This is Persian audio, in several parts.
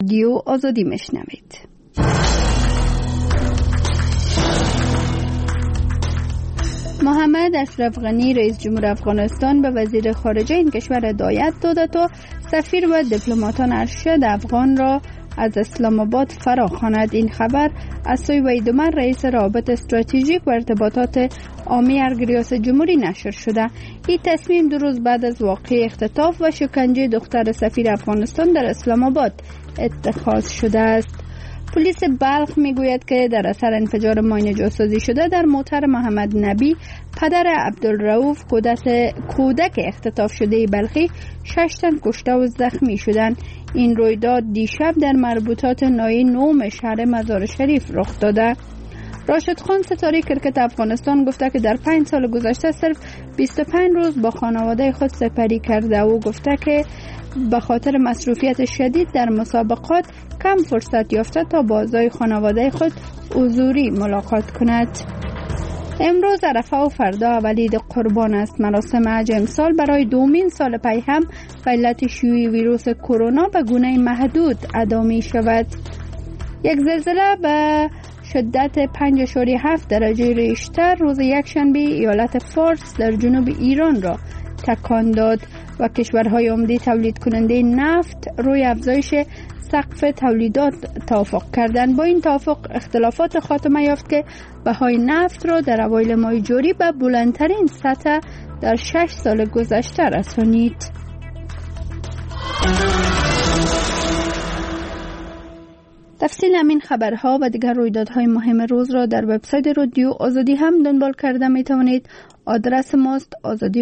رادیو آزادی میشنوید. محمد اشرف غنی رئیس جمهور افغانستان به وزیر خارجه این کشور هدایت داده تا سفیر و دیپلماتان ارشد افغان را از اسلام آباد فراخواند. این خبر از سوی وحید عمر رئیس روابط استراتژیک و ارتباطات عامی ریاست جمهوری نشر شده. این تصمیم 2 روز بعد از واقعه اختطاف و شکنجه دختر سفیر افغانستان در اسلام آباد اتخاذ شده است. پلیس بلخ میگوید که در اثر انفجار ماین جاسوسی شده در موتر محمد نبی پدر عبدالرؤوف کودک اختطاف شده بلخی 6 تن کشته و زخمی شدند. این رویداد دیشب در مربوطات ناحیه نوم شهر مزار شریف رخ داده. راشد خان ستاره کرکت افغانستان گفته که در 5 سال گذشته صرف 25 روز با خانواده خود سپری کرده و گفته که به خاطر مصروفیت شدید در مسابقات کم فرصت یافته تا با اعضای خانواده خود حضوری ملاقات کند. امروز عرفه و فردا اولید قربان است. مراسم حج امسال برای 2مین سال پی هم به علت شیوع ویروس کرونا به گونه محدود ادا می شود. یک زلزله به شدت 5.7 درجه ریشتر روز یکشنبه ایالت فارس در جنوب ایران را تکان داد و کشورهای عمده تولید کننده نفت روی افزایش سقف تولیدات توافق کردند. با این توافق اختلافات خاتمه یافت که بهای نفت را در اوایل ماه جاری به بلندترین سطح در 6 سال گذشته رسانید. تفصیل همین خبرها و دیگر رویدادهای مهم روز را در وبسایت رادیو آزادی هم دنبال کرده می توانید. آدرس ماست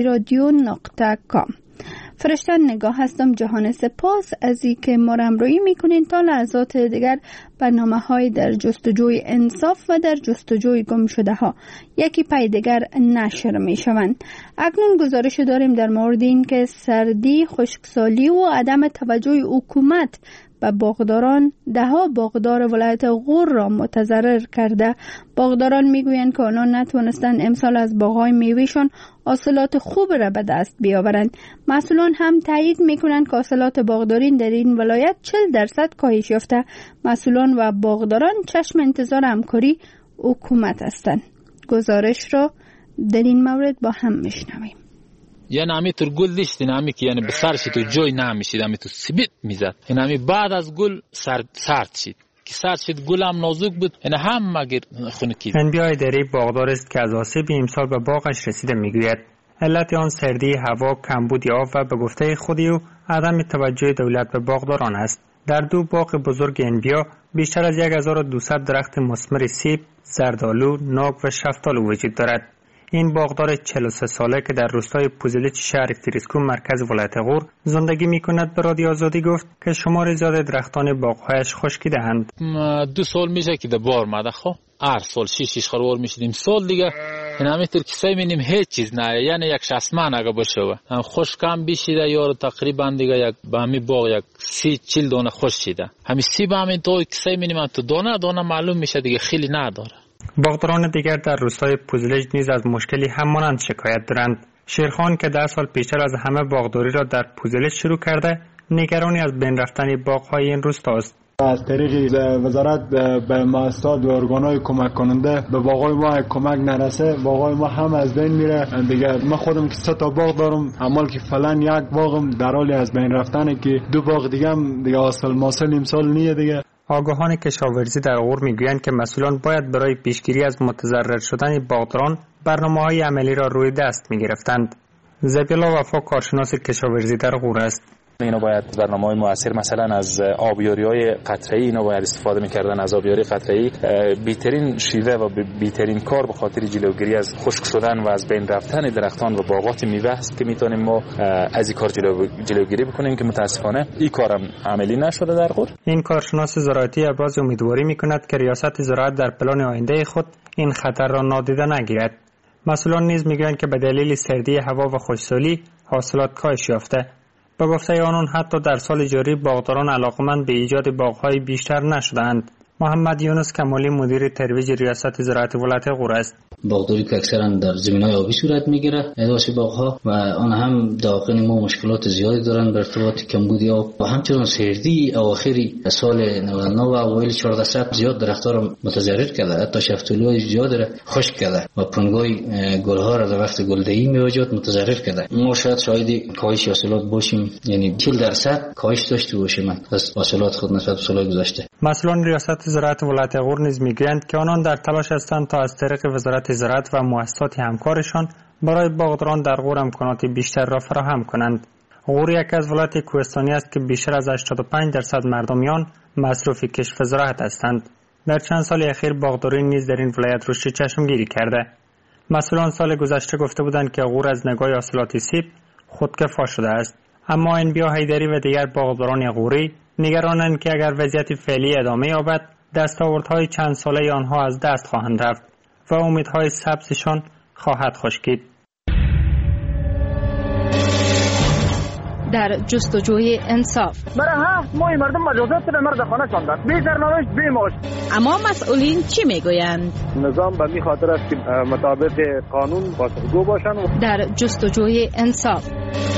azadiradyo.com. فرشته نگاه هستم. جهان سپاس از اینکه ما را همراهی میکنین. تا لحظات دیگر برنامه‌های در جستجوی انصاف و در جستجوی گم شده ها یکی پی دیگر نشر میشوند. اکنون گزارش داریم در مورد این که سردی، خشکسالی و عدم توجه حکومت به باغداران دهها باغدار ولایت غور را متضرر کرده. باغداران میگویند که آنها نتوانستند امسال از باغ‌های میوهشان حاصلات خوب را به دست بیاورند. مسئولان هم تایید میکنند که حاصلات باغداری در این ولایت 40% کاهش یافته. مسئولان و باغداران چشم انتظار همکاری حکومت هستند. گزارش را در این مورد با هم میشنویم. یعنی همی تر گل داشت، همی که یعنی بسرش تو جای نمیشید، همی تو سبیت میزد. یعنی همی بعد از گل سرد شد که سرد شد گل هم نازک بود، یعنی هم مگر خونکی. انبیاء دری باغدار است که از آسیب امسال به باغش رسیده میگوید. علت آن سردی هوا، کمبود آب و به گفته خودی و عدم توجه دولت به باغداران است. در 2 باغ بزرگ انبیا بیشتر از 1200 درخت مثمر سیب، زردآلو، ناک و شفتالو وجود دارد. این باغدار 43 ساله که در روستای پوزلیچ شهر فریسکو مرکز ولایت غور زندگی میکند به رادیو آزادی گفت که شمار زیاد درختان باغهایش خشکیده‌اند. 2 سال میشه که بار ماده خو هر سال 6 خروار میشدیم. سال دیگه این همینطور که سعی می‌کنیم هیچ چیز نه، یعنی یک شسمن اگه باشه هم خشکم بشیده یا تقریبا دیگه یک به همین باغ یک 30-40 دانه خشک شده. همین سیب همین تو که سعی می‌کنیم تو دانه معلوم میشه دیگه خیلی نداره. باغداران دیگر در روستای پوزلیج نیز از مشکلی همانند شکایت دارند. شیرخان که 10 سال پیشتر از همه باغداری را در پوزلیج شروع کرده، نگرانی از بین رفتن باغ‌های این روستا است. از طریق وزارت به مؤسسات و ارگان‌های کمک کننده به باغ‌های ما کمک نرسه، باغ‌های ما هم از بین میره. دیگه من خودم که 3 تا باغ دارم، اما که فلان یک باغم در حال از بین رفتنه که 2 باغ دیگه هم دیگه حاصل امسال نیه دیگه. آگاهان کشاورزی در غور میگویند که مسئولان باید برای پیشگیری از متضرر شدن باغداران برنامه‌های عملی را روی دست می‌گرفتند. زبیلا وفا کارشناس کشاورزی در غور است. اینا باید برنامه‌های موثر مثلا از آبیاری‌های قطره‌ای اینا باید استفاده می‌کردن. از آبیاری قطره‌ای بهترین شیوه و بهترین کار به خاطر جلوگیری از خشک شدن و از بین رفتن درختان و باغات میوه است که میتونیم ما از این کار جلوگیری بکنیم که متاسفانه این کارم عملی نشده در غور. این کارشناس زراعتی ابراز امیدواری می‌کند که ریاست زراعت در پلان آینده خود این خطر را نادیده نگیرد. مسئولان نیز می‌گویند که به دلیل سردی هوا و خشکسالی حاصلات کاهش یافته. با گفته آنان حتی در سال جاری باغداران علاقمند به ایجاد باغ‌های بیشتر نشدند. محمد یونس کمالی مدیر ترویج ریاست زراعت ولایت غور است. باغداری که اکثرا در زمین‌های آبی صورت میگیره ادواس باغ‌ها و آن هم داخل ما مشکلات زیادی دارن در ارتباط کمبود آب و همچنین سردی اواخری سال 99 و اوایل 1400 زیاد درخت‌ها را متضرر کرده، حتی شفتالوهای زیاد را خشک کرده و پنگای گل‌ها را در وقت گلدهی میوجد متضرر کرده. ما شاید شاهد کاهش حاصلات باشیم، یعنی 40% کاهش داشته باشیم از حاصلات خود نسبت به سال‌های گذشته. مسئولان ریاست زراعت ولایت غور نیز میگویند که آنان در تلاش هستند تا از طریق وزارت زراعت و مؤسسات همکارشان برای باغداران در غور امکانات بیشتر را فراهم کنند. غور یک از ولایت کوهستانی است که بیشتر از 85% مردمیان مصروف کشت و زراعت هستند. در چند سال اخیر باغداری نیز در این ولایت رشد چشمگیری کرده. مسئولان سال گذشته گفته بودند که غور از نگاه حاصلات سیب خودکفا شده است، اما انبیا حیدری و دیگر باغداران غوری نگرانند که اگر وضعیت فعلی ادامه یابد دستاوردهای چند ساله آنها از دست خواهند رفت و امیدهای سبزشان خواهد خشکید. در جستجوی انصاف برای 7 ماه مردم مجازات به مرد خانه شاندند، بی سرنوشت بی معاش. اما مسئولین چی میگویند؟ نظام به می خاطر است که مطابق قانون پاسخگو باشند. در جستجوی انصاف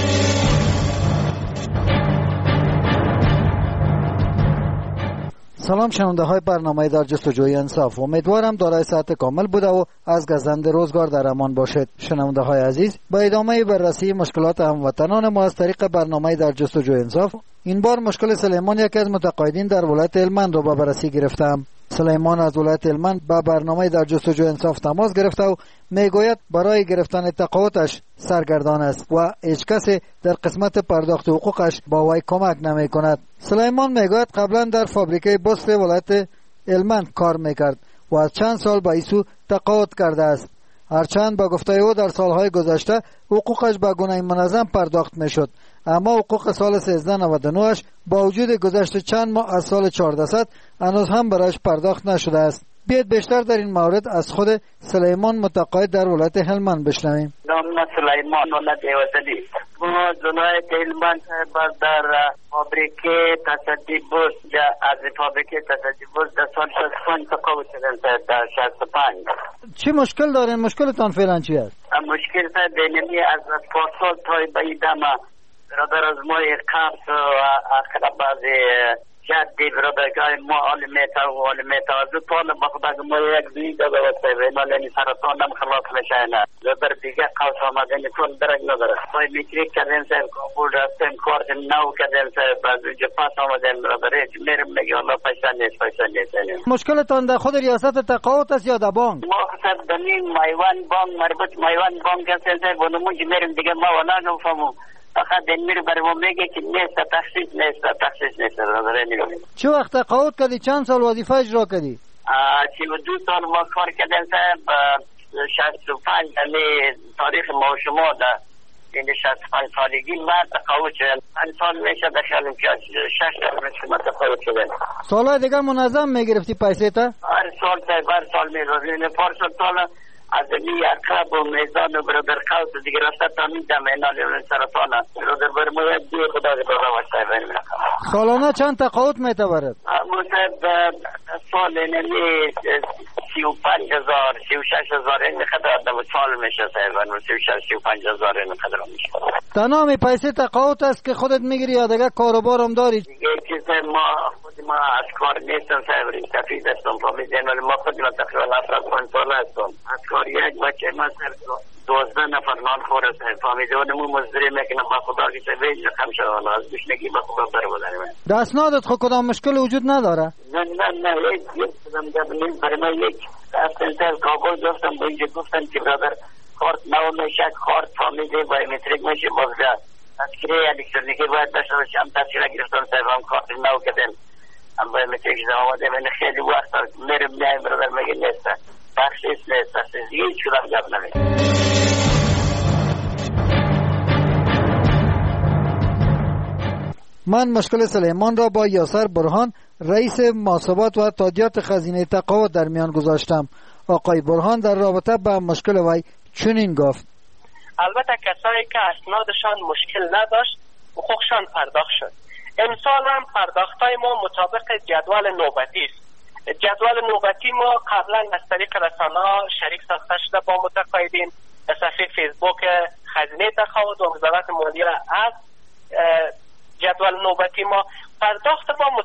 سلام شنونده های برنامه در جستجوی انصاف، امیدوارم دارای صحت کامل بوده و از گزند روزگار در امان باشید. شنونده های عزیز، با ادامه بررسی مشکلات هموطنان ما از طریق برنامه در جستجوی انصاف، این بار مشکل سلیمان یکی از متقاعدین در ولایت هلمند را به بررسی گرفتم. سلیمان از ولایت هلمند با برنامه در جستجوی انصاف تماس گرفته و میگوید برای گرفتن تقاعدش سرگردان است و هیچ کسی در قسمت پرداخت حقوقش با وی کمک نمی کند. سلیمان میگوید قبلا در فابریکه بست ولایت هلمند کار میکرد و از چند سال به ایسو تقاعد کرده است. هرچند با گفته او در سالهای گذشته حقوقش به گونه منظم پرداخت میشد، اما حقوق سال 1399 با وجود گذشت چند ماه از سال 1400 هنوز هم برایش پرداخت نشده است. بیاید بیشتر در این مورد از خود سلیمان متقاعد در ولایت هلمند بشنویم. نام سلیمان ولایت وزدی. ما ولایت هلمند در فابریکه تصدی بست از فابریکه تصدی بست در سال 65 تقاعد شدن در 65. چی مشکل دارین؟ مشکلتان فعلا چی است؟ مشکل بینمی از پارسال تا به دما برادر از ما قبض و اقرب از جدی برادرگاه ما آلمیتا و آلمیتا از دو طالب بخدا ما یک دیگه داده واسه وینا لینی سرطان هم خلاص میشنه در دیگه قوس آمدن کل درک نداره پای میتریک کردن سر کابل رفتن کارت نو کردن سر بعد اونجا پاس آمدن برادر میرم نگه الله پیسه نیست. مشکلتان در خود ریاست تقاعد است یا در بانک؟ ما خصد دنین مایوان بانک مربوط مایوان بانک هستن سر بونمونج میرم دیگه ما ولا نفهمم فقط این میره برای ما میگه که تخصیص نیست چه وقت تقاعد کردی؟ چند سال وظیفه اجرا کردی؟ 32 سال ما کار کردن صاحب 65 یعنی تاریخ ما شما در این 65 سالگی من تقاعد شدن. 5 سال میشه داخل که 6 سال شما تقاعد شدن. سالهای دیگر منظم میگرفتی پیسه تا؟ هر سال میگرفتی. پارسال سال از می اقرب و میزان و برادر قوس دیگه رفته تا میدم اینال سرطان است. برادر بر ما یک دیگه خدا داره واسه سالانه چند تقاعد میتبرد؟ مصد سال اینمی 35,000 36,000 این خدر دم سال میشه سایبان 36-35,000 این خدر میشه. تنها پیسه تقاعد است که خودت میگیری یا دیگه کاروبار هم داری؟ دیگه چیز ما از کار نیستم سایبان تفید هستم فامید اینال ما خود ما تقریبا 75 سال هستم از کار یک بچه ما سر 12 نفر نان خور است فامیده و نمو مزدری میکنم با خدا که سویج رقم شوان از بشنگی با خدا بر بودنیم دستنادت خود کدام مشکل وجود نداره؟ نه یک کدام دبنیم برای من یک افتن سر کابل گفتم با اینجا گفتن که برادر کارت نو میشه کارت فامیده بایومتریک میشه بازگاه تذکره الکترونیکی باید داشته باشم تذکره گرفتم سرم کارت نو کردن هم بایومتریک آمده من خیلی وقت میرم نیم برادر میگه نیسته تخصیص هیچ کدام جب نمید. من مشکل سلیمان را با یاسر برهان رئیس محاسبات و تادیات خزینه تقاعد در میان گذاشتم. آقای برهان در رابطه با مشکل وی چنین گفت: البته کسایی که اسنادشان مشکل نداشت حقوقشان پرداخت شد. امسال هم پرداختای ما مطابق جدول نوبتی است. جدول نوبتی ما قبلا از طریق رسانه‌ها شریک ساخته شده با متقاعدین. صفحه فیسبوک خزینه تقاعد و وزارت مالیه از جدول نوبتی ما پرداخت با